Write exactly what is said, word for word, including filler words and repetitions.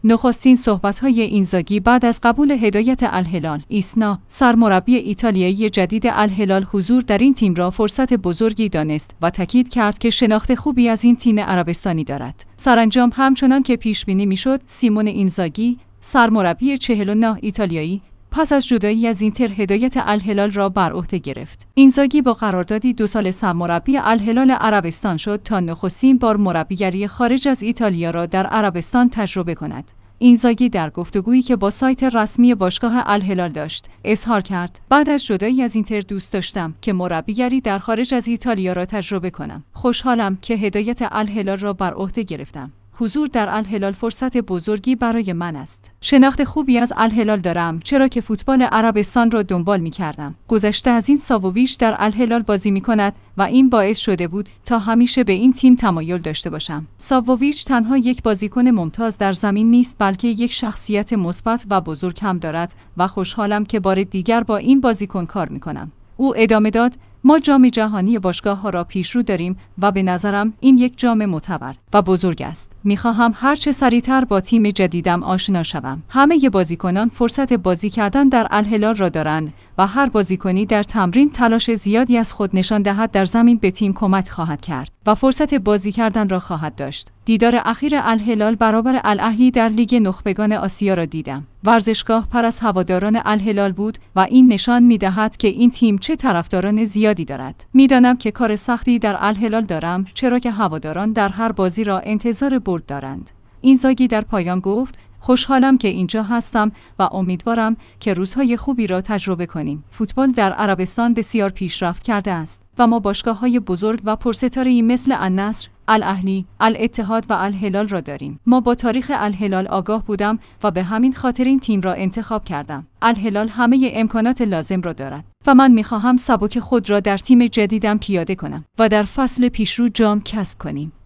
نخستین صحبت‌های اینزاگی بعد از قبول هدایت الهلال. ایسنا، سرمربی ایتالیایی جدید الهلال، حضور در این تیم را فرصت بزرگی دانست و تاکید کرد که شناخت خوبی از این تیم عربستانی دارد. سرانجام همچنان که پیش بینی می‌شد، سیمون اینزاگی، سرمربی چهل و نه ایتالیایی، پس از جدایی از اینتر هدایت الهلال را بر عهده گرفت. اینزاگی با قراردادی دو سال سرمربی الهلال عربستان شد تا نخستین بار مربیگری خارج از ایتالیا را در عربستان تجربه کند. اینزاگی در گفتگویی که با سایت رسمی باشگاه الهلال داشت، اظهار کرد: بعد از جدایی از اینتر دوست داشتم که مربیگری در خارج از ایتالیا را تجربه کنم. خوشحالم که هدایت الهلال را بر عهده گرفتم. حضور در الهلال فرصت بزرگی برای من است. شناخت خوبی از الهلال دارم، چرا که فوتبال عربستان را دنبال می کردم. گذشته از این ساوویچ در الهلال بازی می کند و این باعث شده بود تا همیشه به این تیم تمایل داشته باشم. ساوویچ تنها یک بازیکن ممتاز در زمین نیست، بلکه یک شخصیت مثبت و بزرگ هم دارد و خوشحالم که بار دیگر با این بازیکن کار می کنم. او ادامه داد: ما جام جهانی باشگاه‌ها را پیشرو داریم و به نظرم این یک جام معتبر و بزرگ است. می‌خواهم هر چه سریعتر با تیم جدیدم آشنا شوم. همه بازیکنان فرصت بازی کردن در الهلال را دارند و هر بازیکنی در تمرین تلاش زیادی از خود نشان دهد در زمین به تیم کمک خواهد کرد و فرصت بازی کردن را خواهد داشت. دیدار اخیر الهلال برابر الاهلی در لیگ نخبگان آسیا را دیدم. ورزشگاه پر از هواداران الهلال بود و این نشان می‌دهد که این تیم چه طرفداران زیادی دارد. می‌دانم که کار سختی در الهلال دارم، چرا که هواداران در هر بازی را انتظار برد دارند. اینزاگی در پایان گفت: خوشحالم که اینجا هستم و امیدوارم که روزهای خوبی را تجربه کنیم. فوتبال در عربستان بسیار پیشرفت کرده است و ما باشگاه‌های بزرگ و پرستاره‌ای مثل النصر، الاهلی، الاتحاد و الهلال را داریم. ما با تاریخ الهلال آگاه بودم و به همین خاطر این تیم را انتخاب کردم. الهلال همه امکانات لازم را دارد و من می‌خواهم سبک خود را در تیم جدیدم پیاده کنم و در فصل پیشرو جام کسب کنیم.